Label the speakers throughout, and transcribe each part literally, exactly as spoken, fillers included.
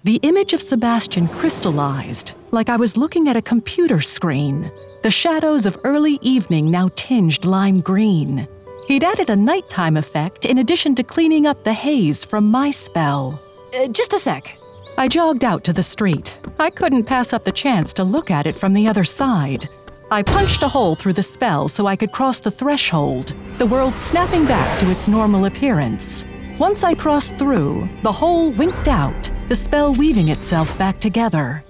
Speaker 1: The image of Sebastian crystallized, like I was looking at a computer screen. The shadows of early evening now tinged lime green. He'd added a nighttime effect in addition to cleaning up the haze from my spell. Uh, just a sec. I jogged out to the street. I couldn't pass up the chance to look at it from the other side. I punched a hole through the spell so I could cross the threshold, the world snapping back to its normal appearance. Once I crossed through, the hole winked out, the spell weaving itself back together.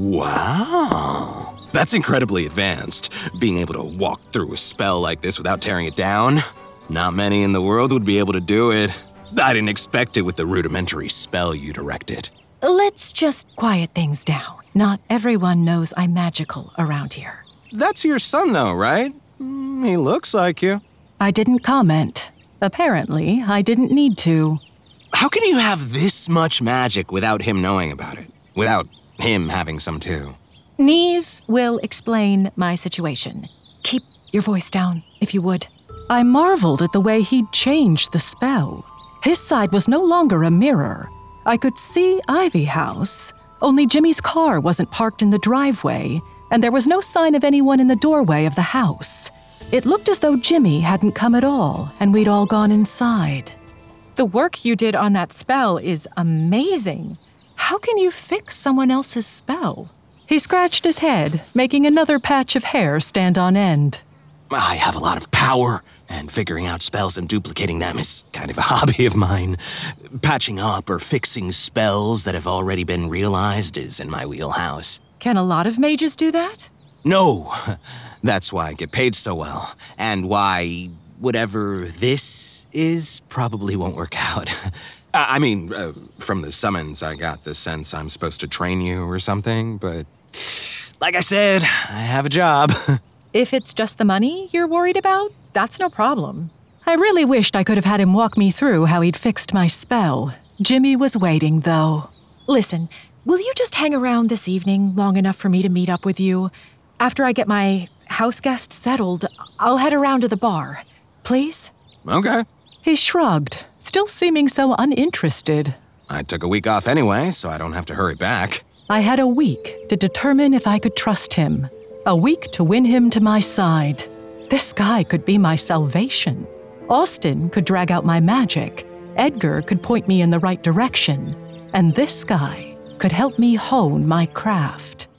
Speaker 2: Wow. That's incredibly advanced, being able to walk through a spell like this without tearing it down. Not many in the world would be able to do it. I didn't expect it with the rudimentary spell you directed.
Speaker 1: Let's just quiet things down. Not everyone knows I'm magical around here.
Speaker 2: That's your son, though, right? Mm, he looks like you.
Speaker 1: I didn't comment. Apparently, I didn't need to.
Speaker 2: How can you have this much magic without him knowing about it? Without him having some too?
Speaker 1: Neve will explain my situation. Keep your voice down, if you would. I marveled at the way he'd changed the spell. His side was no longer a mirror. I could see Ivy House, only Jimmy's car wasn't parked in the driveway, and there was no sign of anyone in the doorway of the house. It looked as though Jimmy hadn't come at all, and we'd all gone inside. The work you did on that spell is amazing. How can you fix someone else's spell? He scratched his head, making another patch of hair stand on end.
Speaker 2: I have a lot of power, and figuring out spells and duplicating them is kind of a hobby of mine. Patching up or fixing spells that have already been realized is in my wheelhouse.
Speaker 1: Can a lot of mages do that?
Speaker 2: No. That's why I get paid so well, and why whatever this is probably won't work out. I mean, uh, from the summons, I got the sense I'm supposed to train you or something, but like I said, I have a job.
Speaker 1: If it's just the money you're worried about, that's no problem. I really wished I could have had him walk me through how he'd fixed my spell. Jimmy was waiting, though. Listen, will you just hang around this evening long enough for me to meet up with you? After I get my house guest settled, I'll head around to the bar. Please?
Speaker 2: Okay.
Speaker 1: He shrugged, still seeming so uninterested.
Speaker 2: I took a week off anyway, so I don't have to hurry back.
Speaker 1: I had a week to determine if I could trust him. A week to win him to my side. This guy could be my salvation. Austin could drag out my magic. Edgar could point me in the right direction. And this guy could help me hone my craft.